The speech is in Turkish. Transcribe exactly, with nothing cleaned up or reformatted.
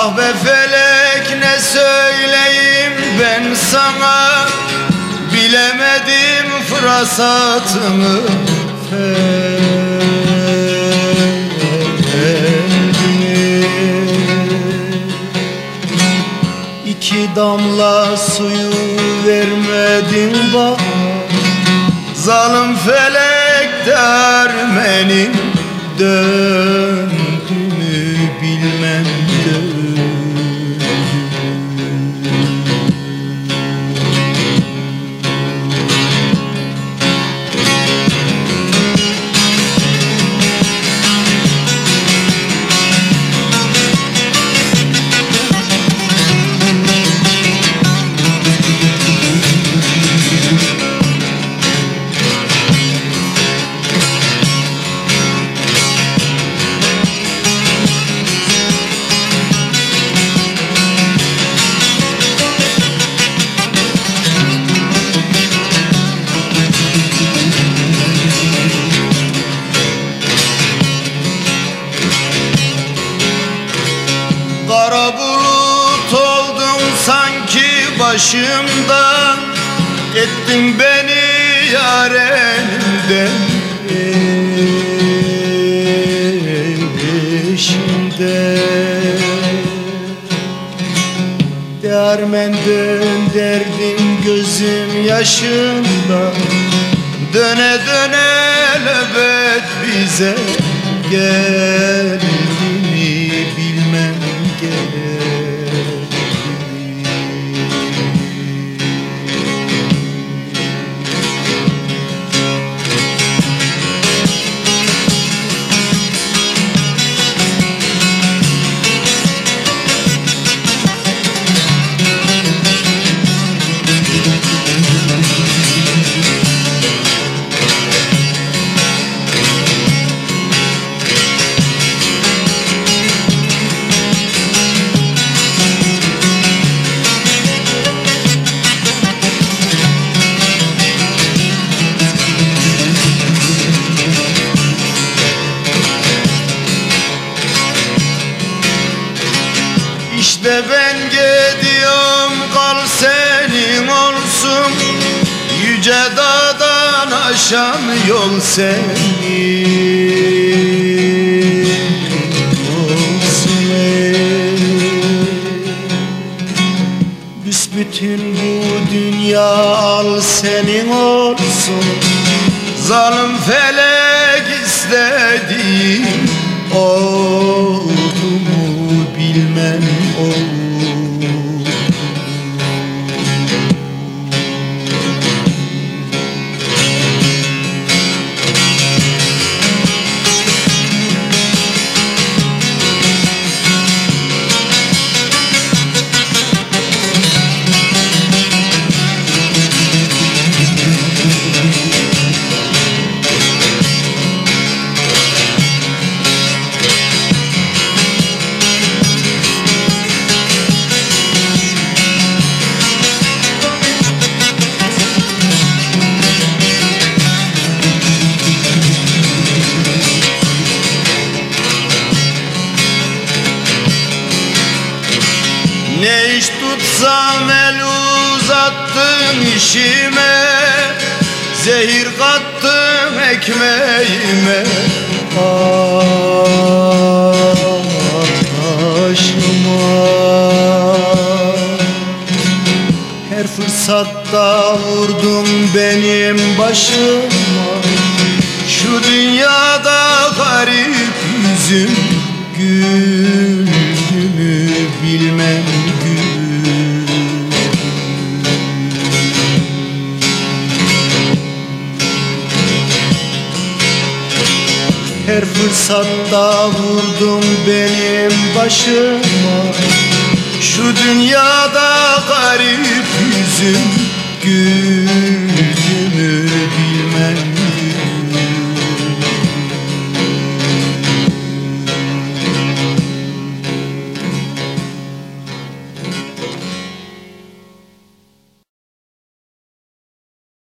Ah be felek, ne söyleyeyim ben sana, bilemedim fırsatımı feryadını. İki damla suyu vermedin bana, zalim felek dermenin döndü mü bilmem döndü. Kara bulut oldun sanki başımdan, ettin beni yar elimden peşimde. Dermenden derdim gözüm yaşında, döne döne elbet bize geldi mi bilmem geldi. İşte ben gidiyorum, kal senin olsun, yüce dağdan aşan yol senin olsun. Büsbütün bu dünya al senin olsun, zalim felek istediğim oldu mu bilmem oldu. Ne iş tutsam el uzattın işime, zehir kattın ekmeğime, aşıma. Her fırsatta vurdun benim başıma, şu dünyada garip yüzüm güldü mü bilmem gül. Her fırsatta vurdum benim başıma, şu dünyada garip yüzüm güldü mü bilmem